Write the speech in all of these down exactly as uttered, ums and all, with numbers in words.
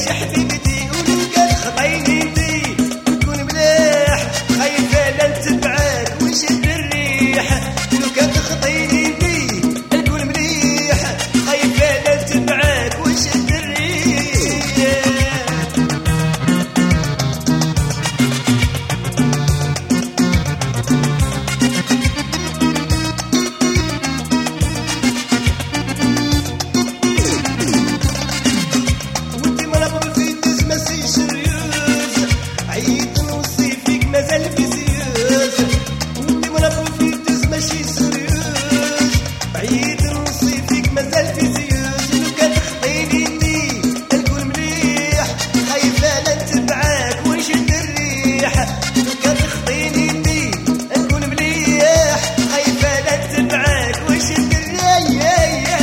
ماشي حبيبتي ولقيت خطيني انتي تكون مليح خايفة لا نتبعك ونشد الريح لو كان تخطيني انتي تكون مليح خايفة لا نتبعك ونشد الريح عيد نوصي فيك مازال في سيوز وانت منظم في الدز ماشي سريوز عيد نوصي فيك مازال في سيوز لو كان تخطيني انتي نكون مليح خايفة لا نتبعك ونشد الريح لو كان تخطيني انتي نكون مليح خايفة لا نتبعك ونشد الريح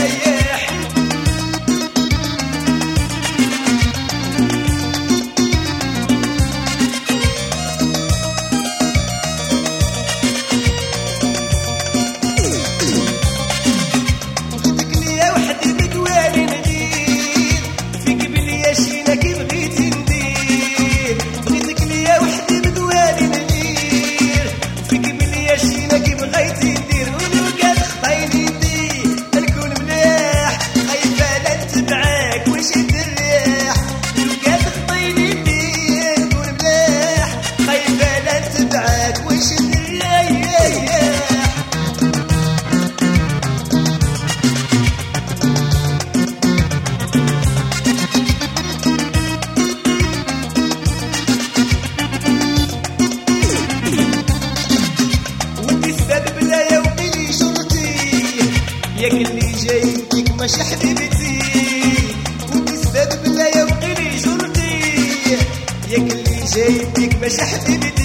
ياك اللي جايتك ماشي حبيبتي وانت السبب لا يبقي لي جرتي ياك اللي جايتك ماشي حبيبتي